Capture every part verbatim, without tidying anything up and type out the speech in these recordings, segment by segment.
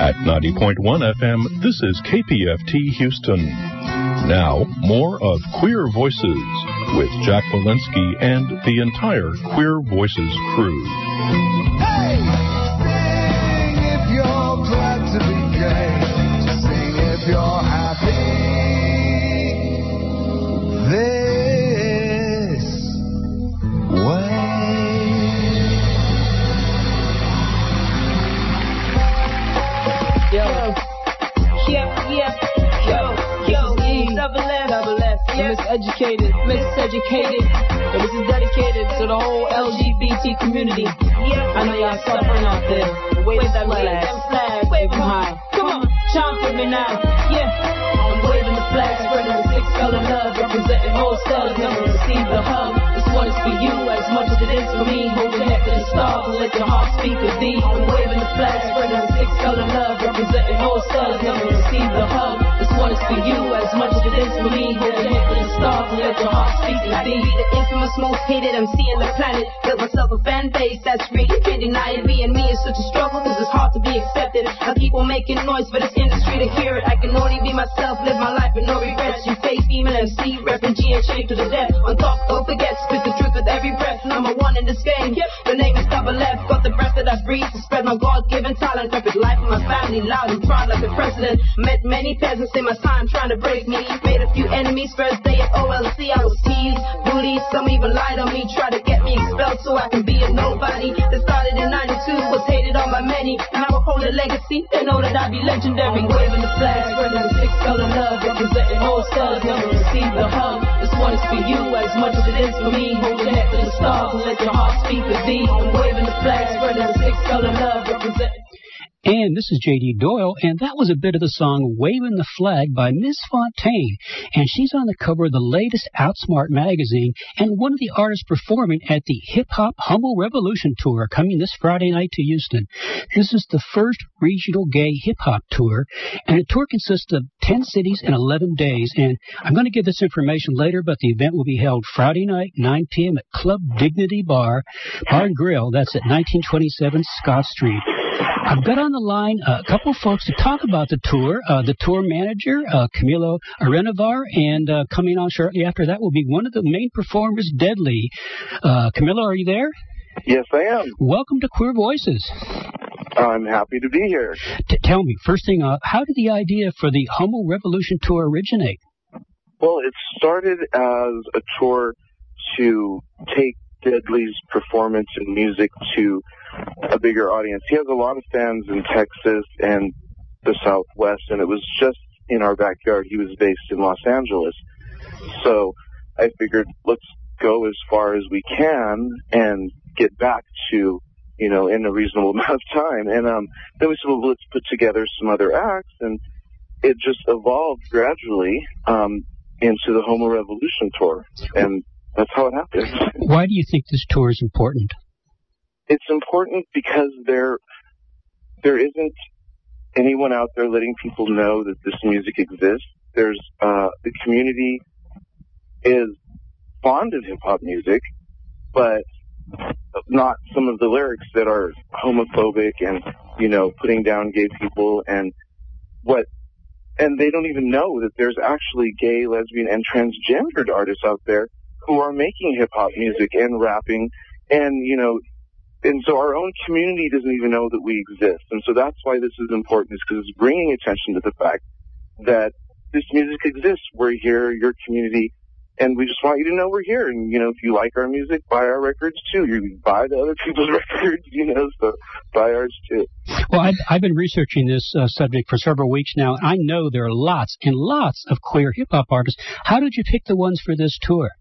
At ninety point one F M, this is K P F T Houston. Now, more of Queer Voices with Jack Walensky and the entire Queer Voices crew. Hey! Sing if you're glad to be gay. Sing if you're happy. This way. Yo, yeah, yeah, yo, yo, E, double S, double S, yeah. Miseducated, miseducated, but this is dedicated to the whole L G B T community. Yeah, I know y'all suffering out there. Wave that flag, flag, wave them high. Come on, chant with me now. Yeah, I'm waving the flag, spreading the six color love, representing all stars, never receive the hug. This one is for you as much as it is for me. Hold your head to the stars and let your heart speak with thee. I'm waving the flag, spreading the six color love, representing all stars, never receive the hug. This one is for you as much as it is for me. Hold your head to the stars and let your heart speak with thee. Be the infamous most hated M C on the planet. Built myself a fan base that's real. You can't deny it. Being me is such a struggle because it's hard to be accepted. I keep on making noise for this industry to hear it. I can only be myself, live my life with no regrets. You face female M C, repping G and shake to the death. On top, don't forget, spit the truth with every breath. Number one in this game. The name is double F. Got the breath that I breathe to spread my God-given talent. Perfect life for my family, loud and proud like the president. Met many peasants in my time trying to break me. Made a few enemies first day at O L C. I was teased, bullied, some even lied on me. Tried to get me expelled so I can be a nobody. That started in ninety-two, was hated on by many. And I will hold a legacy, they know that I be legendary. Waving the flag, spreading the six color love, representing all stars, never receive the hug. This one is for you as much as it is for me. Hold your head to the stars and let your heart speak with thee. I'm waving the flag, spreading the six color love, representing. And this is J D Doyle, and that was a bit of the song Waving the Flag by Miz Fontaine. And she's on the cover of the latest Outsmart magazine and one of the artists performing at the Hip Hop Humble Revolution Tour coming this Friday night to Houston. This is the first regional gay hip hop tour, and the tour consists of ten cities and eleven days. And I'm going to give this information later, but the event will be held Friday night, nine p.m. at Club Dignity Bar, Bar and Grill. That's at nineteen twenty-seven Scott Street. I've got on the line a couple of folks to talk about the tour. Uh, the tour manager, uh, Camilo Arenavar, and uh, coming on shortly after that will be one of the main performers, Deadly. Uh, Camilo, are you there? Yes, I am. Welcome to Queer Voices. I'm happy to be here. T- tell me, first thing, uh, how did the idea for the Humble Revolution Tour originate? Well, it started as a tour to take Deadly's performance and music to a bigger audience. He has a lot of fans in Texas and the Southwest, and it was just in our backyard. He was based in Los Angeles. So I figured, let's go as far as we can and get back to, you know, in a reasonable amount of time. And um, then we said, well, let's put together some other acts, and it just evolved gradually um, into the Homo Revolution Tour, and that's how it happened. Why do you think this tour is important? It's important because there there isn't anyone out there letting people know that this music exists. There's uh, the community is fond of hip-hop music, but not some of the lyrics that are homophobic and, you know, putting down gay people and what, and they don't even know that there's actually gay, lesbian, and transgendered artists out there who are making hip-hop music and rapping, and, you know, and so our own community doesn't even know that we exist. And so that's why this is important, is because it's bringing attention to the fact that this music exists. We're here, your community, and we just want you to know we're here. And, you know, if you like our music, buy our records too. You buy the other people's records, you know, so buy ours too. Well, I've, I've been researching this uh, subject for several weeks now, and I know there are lots and lots of queer hip-hop artists. How did you pick the ones for this tour?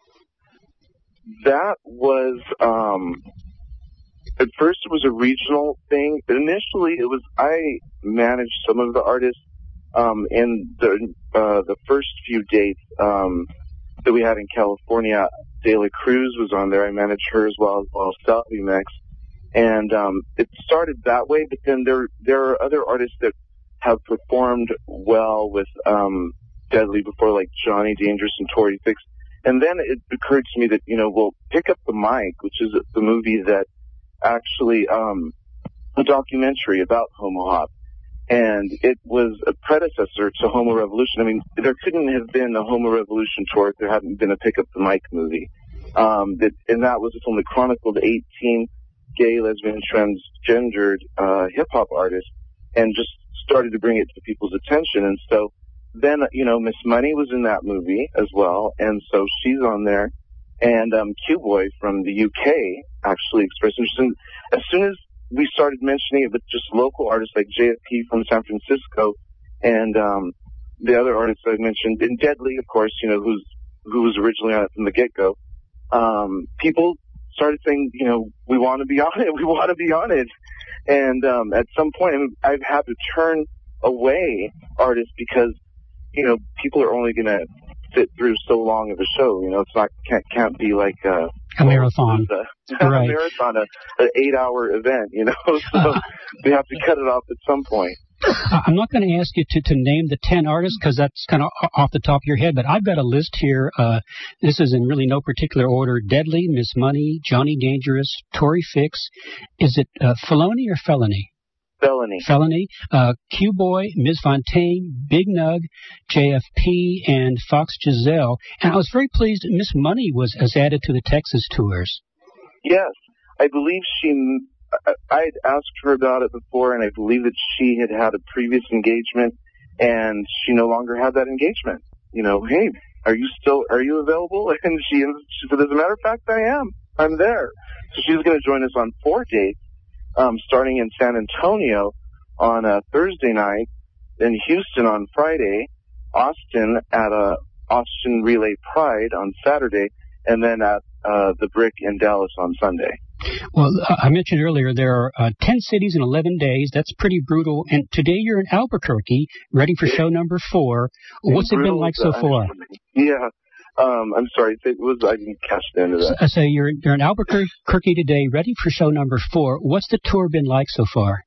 That was... um At first, it was a regional thing. But initially, it was I managed some of the artists, um, and the uh, the first few dates um, that we had in California, De La Cruz was on there. I managed her as well as well as Salvi Mex, and um, it started that way. But then there there are other artists that have performed well with um, Deadly before, like Johnny Dangerous and Tory Fix. And then it occurred to me that, you know, we'll pick up the mic, which is the movie that actually um, a documentary about Homo Hop. and it was a predecessor to Homo Revolution. I mean, there couldn't have been a Homo Revolution tour if there hadn't been a Pick Up the Mic movie. Um, that, and that was only chronicled eighteen gay, lesbian, transgendered uh, hip-hop artists, and just started to bring it to people's attention. And so then, you know, Miss Money was in that movie as well, and so she's on there. And um, Q-Boy from the U K actually expressed interest. And as soon as we started mentioning it with just local artists like J F P from San Francisco and um, the other artists I mentioned, and Deadly, of course, you know, who's who was originally on it from the get-go, um, people started saying, you know, we want to be on it, we want to be on it. And um, at some point, I mean, I've had to turn away artists because, you know, people are only going to sit through so long of a show. You know, it's not can't can't be like a, a marathon, a, right. a marathon, a, an eight-hour event. You know, so uh, we have to cut it off at some point. I'm not going to ask you to, to name the ten artists because that's kind of off the top of your head, but I've got a list here. Uh, this is in really no particular order. Deadly, Miss Money, Johnny Dangerous, Tory Fix. Is it uh, Felony or Felony? Felony. Felony. Uh, Q-Boy, Miz Fontaine, Big Nug, J F P, and Fox Giselle. And I was very pleased Miss Money was as added to the Texas tours. Yes. I believe she... I had asked her about it before, and I believe that she had had a previous engagement, and she no longer had that engagement. You know, hey, are you still, are you available? And she, she said, as a matter of fact, I am. I'm there. So she's going to join us on four dates, um, starting in San Antonio on a Thursday night, then Houston on Friday, Austin at a Austin Relay Pride on Saturday, and then at uh, the Brick in Dallas on Sunday. Well, uh, I mentioned earlier there are uh, ten cities in eleven days. That's pretty brutal. And today you're in Albuquerque, ready for show number four. What's it been like so far? Yeah. Um, I'm sorry. It was, I didn't catch the end of that. I say you're, you're in Albuquerque today, ready for show number four. What's the tour been like so far?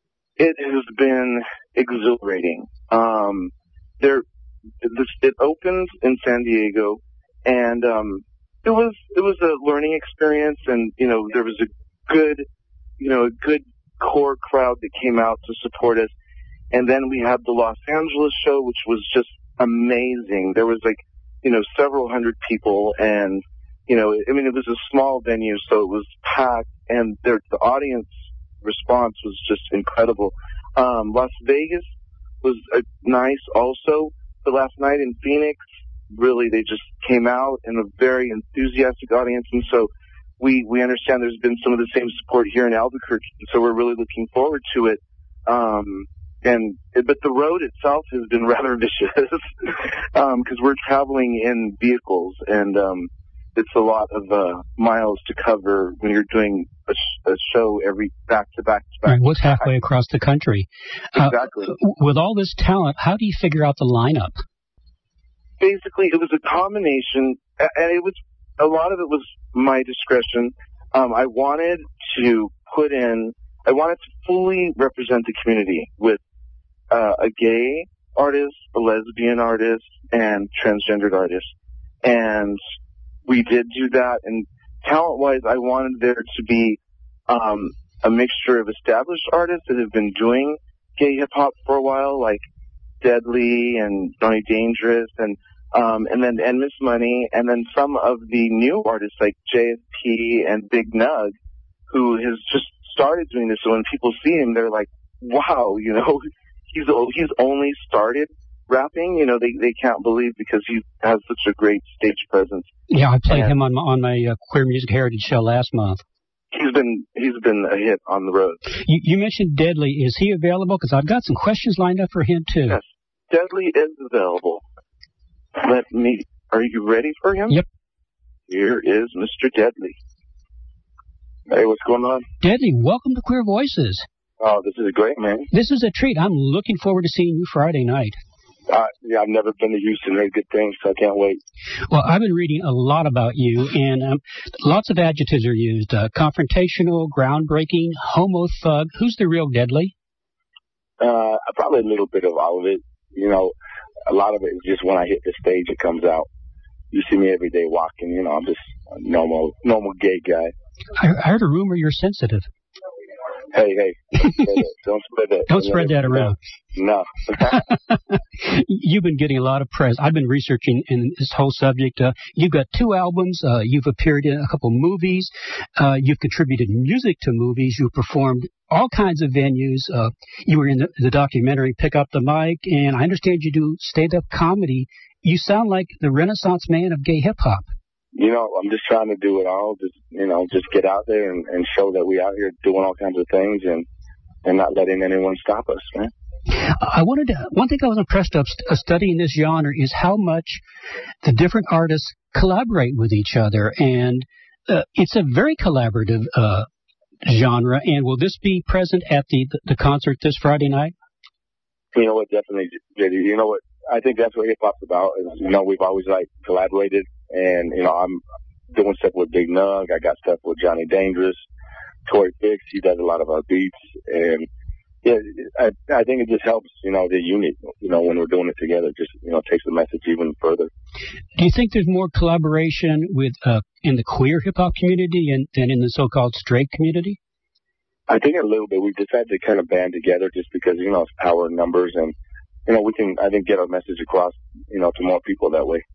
It has been exhilarating. Um, there, this, it opened in San Diego, and um, it was it was a learning experience, and you know there was a good, you know, a good core crowd that came out to support us. And then we had the Los Angeles show, which was just amazing. There was like, you know, several hundred people, and you know, I mean, it was a small venue, so it was packed, and there, the audience response was just incredible. Um, Las Vegas was uh, nice also. The last night in Phoenix, really, they just came out in a very enthusiastic audience, and so we we understand there's been some of the same support here in Albuquerque, so we're really looking forward to it. Um, and but the road itself has been rather vicious because um, we're traveling in vehicles, and um, it's a lot of uh, miles to cover when you're doing a, sh- a show every back to back to back. Right, what's halfway across the country? Exactly. Uh, with all this talent, how do you figure out the lineup? Basically, it was a combination, and it was a lot of it was my discretion. Um, I wanted to put in, I wanted to fully represent the community with uh, a gay artist, a lesbian artist, and transgendered artist. And we did do that. And talent-wise, I wanted there to be um, a mixture of established artists that have been doing gay hip-hop for a while, like Deadly and Johnny Dangerous, and um, and then and Miss Money, and then some of the new artists like J F P and Big Nug, who has just started doing this. So when people see him, they're like, "Wow, you know, he's he's only started rapping." You know, they they can't believe because he has such a great stage presence. Yeah, I played and him on my, on my uh, Queer Music Heritage show last month. He's been he's been a hit on the road. You, you mentioned Deadly. Is he available? Because I've got some questions lined up for him too. Yes, Deadly is available. Let me. Are you ready for him? Yep. Here is Mister Deadly. Hey, what's going on? Deadly, welcome to Queer Voices. Oh, this is great, man. This is a treat. I'm looking forward to seeing you Friday night. Uh, yeah, I've never been to Houston. Very good things, so I can't wait. Well, I've been reading a lot about you, and um, lots of adjectives are used. Uh, confrontational, groundbreaking, homo thug. Who's the real Deadly? Uh, probably a little bit of all of it. You know, a lot of it is just when I hit the stage, it comes out. You see me every day walking, you know, I'm just a normal, normal gay guy. I, I heard a rumor you're sensitive. Hey, hey, don't spread that. Don't spread that, don't spread that around. No. You've been getting a lot of press. I've been researching in this whole subject. Uh, you've got two albums. Uh, you've appeared in a couple movies. Uh, you've contributed music to movies. You've performed all kinds of venues. Uh, you were in the, the documentary Pick Up the Mic, and I understand you do stand-up comedy. You sound like the Renaissance man of gay hip-hop. You know, I'm just trying to do it all. Just, you know, just get out there and, and show that we out here doing all kinds of things and, and not letting anyone stop us, man. I wanted to, one thing I was impressed of st- studying this genre is how much the different artists collaborate with each other. And uh, it's a very collaborative uh, genre. And will this be present at the, the concert this Friday night? You know what, definitely, J D. You know what, I think that's what hip-hop's about. Is, you know, we've always, like, collaborated. And, you know, I'm doing stuff with Big Nug. I got stuff with Johnny Dangerous. Tory Fix, he does a lot of our beats. And, yeah, I, I think it just helps, you know, the unit, you know, when we're doing it together. Just, you know, takes the message even further. Do you think there's more collaboration with uh, in the queer hip-hop community and, than in the so-called straight community? I think a little bit. We've decided to kind of band together just because, you know, it's power in numbers. And, you know, we can, I think, get our message across, you know, to more people that way.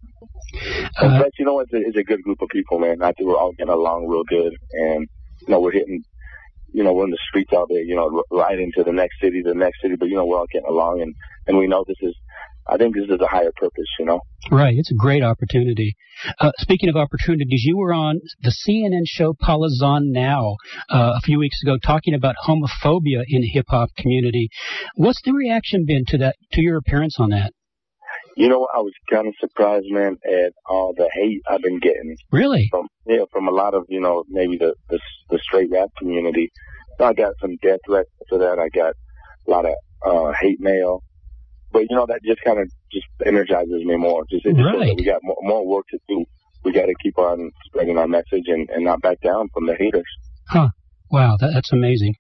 Uh, but, you know, it's a, it's a good group of people, man. I think we're all getting along real good. And, you know, we're hitting, you know, we're in the streets out there, you know, right into the next city, the next city. But, you know, we're all getting along. And, and we know this is, I think this is a higher purpose, you know. Right. It's a great opportunity. Uh, speaking of opportunities, you were on the C N N show Paula's On Now uh, a few weeks ago talking about homophobia in the hip-hop community. What's the reaction been to that, to your appearance on that? You know, I was kind of surprised, man, at all the hate I've been getting. Really? From, yeah, from a lot of, you know, maybe the, the, the straight rap community. I got some death threats for that. I got a lot of uh, hate mail. But, you know, that just kind of just energizes me more. Just, it just right. shows that we got more, more work to do. We got to keep on spreading our message and, and not back down from the haters. Huh. Wow, that, that's amazing.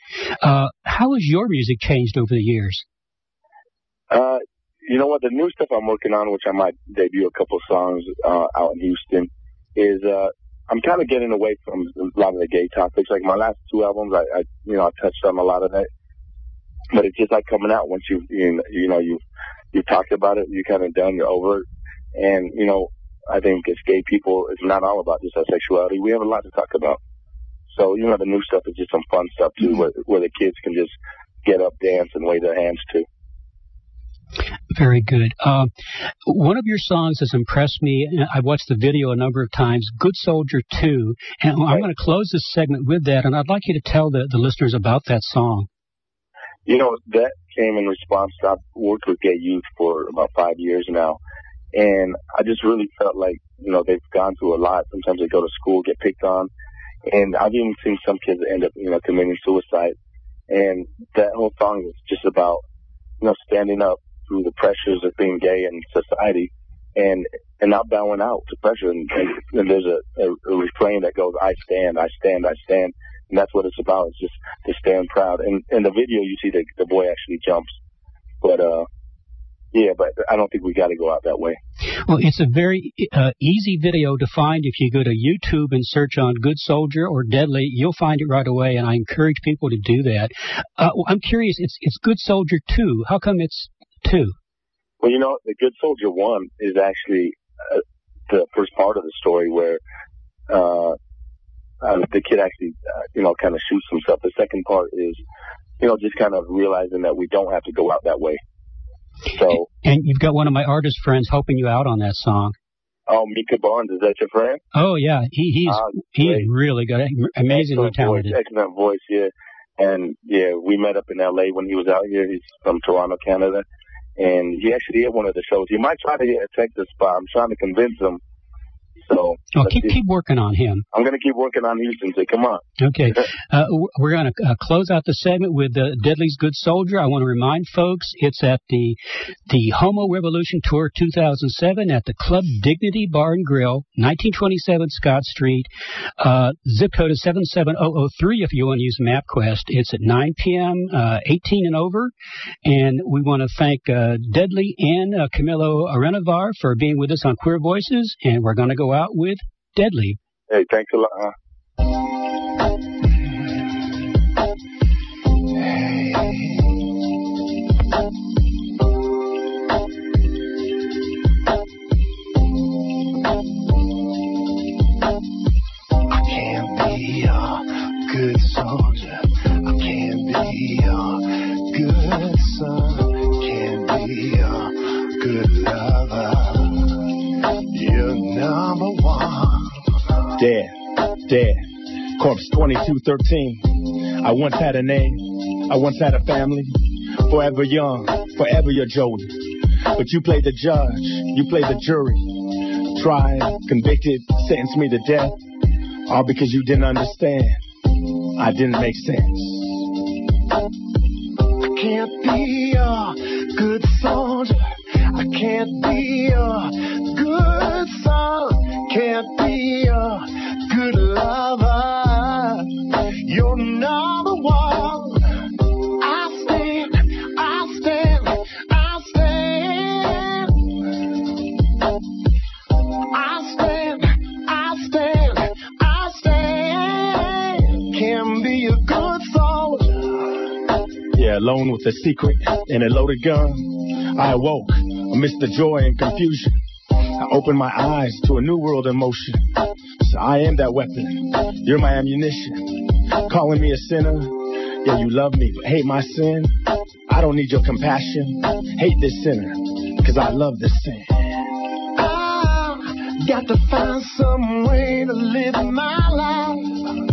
Uh, how has your music changed over the years? Uh, you know what? The new stuff I'm working on, which I might debut a couple songs uh, out in Houston, is uh, I'm kind of getting away from a lot of the gay topics. Like my last two albums, I, I you know, I touched on a lot of that. But it's just like coming out once you you you know you you've talked about it, you're kind of done, you're over it, and you know I think as gay people, it's not all about just our sexuality. We have a lot to talk about. So you know the new stuff is just some fun stuff too, where where the kids can just get up, dance, and wave their hands too. Very good. Uh, one of your songs has impressed me. I've watched the video a number of times, Good Soldier two, and I'm right. going to close this segment with that, and I'd like you to tell the, the listeners about that song. You know, that came in response to, I've worked with gay youth for about five years now, and I just really felt like, you know, they've gone through a lot. Sometimes they go to school, get picked on, and I've even seen some kids end up, you know, committing suicide. And that whole song is just about, you know, standing up through the pressures of being gay in society and and not bowing out to pressure. And, and, and there's a, a, a refrain that goes, I stand, I stand, I stand. And that's what it's about. It's just to stand proud. And in the video, you see the, the boy actually jumps. But, uh, yeah, but I don't think we got to go out that way. Well, it's a very uh, easy video to find. If you go to YouTube and search on Good Soldier or Deadly, you'll find it right away, and I encourage people to do that. Uh, I'm curious, it's it's Good Soldier two. How come it's two? Well, you know, the Good Soldier one is actually uh, the first part of the story where uh, uh, the kid actually, uh, you know, kind of shoots himself. The second part is, you know, just kind of realizing that we don't have to go out that way. So, and you've got one of my artist friends helping you out on that song. Oh, Mika Barnes, is that your friend? Oh yeah, he he's uh, he's really good, amazingly excellent talented. Voice, excellent voice, yeah. And yeah, we met up in L A when he was out here. He's from Toronto, Canada, and he actually hit one of the shows. He might try to hit a Texas spot. I'm trying to convince him. So oh, keep keep working on him. I'm going to keep working on Houston. So come on. Okay, uh, we're going to uh, close out the segment with uh, Deadly's Good Soldier. I want to remind folks it's at the the Homo Revolution Tour two thousand seven at the Club Dignity Bar and Grill, nineteen twenty-seven Scott Street. Uh, zip code is seven seven zero zero three if you want to use MapQuest. It's at nine p.m., uh, eighteen and over. And we want to thank uh, Deadly and uh, Camilo Arenavar for being with us on Queer Voices, and we're going to go out with Deadly. Hey, thanks a lot. Huh? twenty-two thirteen. I once had a name. I once had a family. Forever young, forever your Jody. But you played the judge. You played the jury. Tried, convicted, sentenced me to death. All because you didn't understand. I didn't make sense. I can't be a good soldier. I can't be a good son. Can't be a good lover. You're number one. I stand, I stand, I stand. I stand, I stand, I stand. Can't be a good soldier. Yeah, alone with a secret and a loaded gun. I awoke amidst the joy and confusion. I opened my eyes to a new world in motion. So I am that weapon. You're my ammunition. Calling me a sinner. Yeah, you love me, but hate my sin. I don't need your compassion. Hate this sinner, cause I love this sin. I've got to find some way to live my life.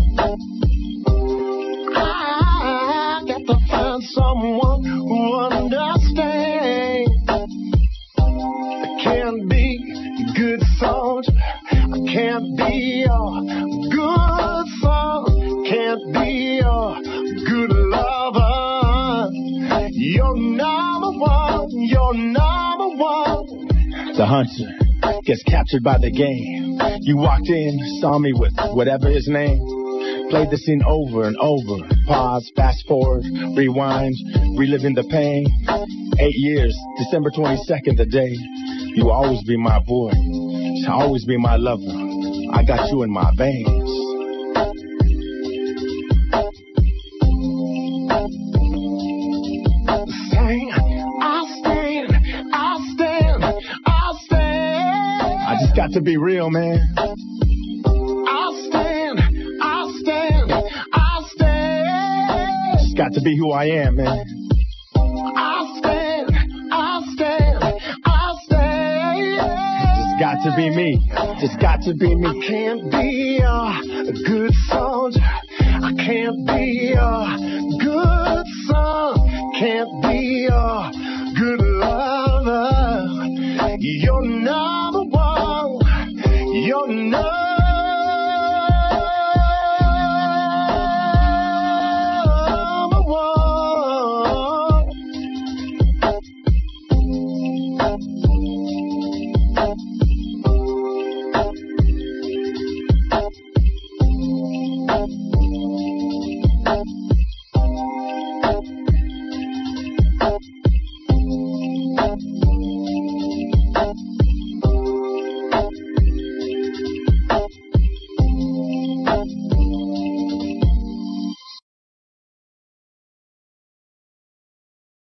I've got to find someone who understands. I can't be a good soldier. I can't be a good son. Can't be a good lover. You're number one. You're number one. The hunter gets captured by the game. You walked in, saw me with whatever his name. Played the scene over and over. Pause, fast forward, rewind, reliving the pain. Eight years, December twenty-second, the day. You will always be my boy. You'll always be my lover. I got you in my veins. Sing, I stand, I stand, I stand. I just got to be real, man. I stand, I stand, I stand. Just got to be who I am, man. I stand, I stand, I stand. Just got to be me. Just got to be me. I can't be a good soldier. I can't be a good son. Can't be a good lover. You're number one. You're number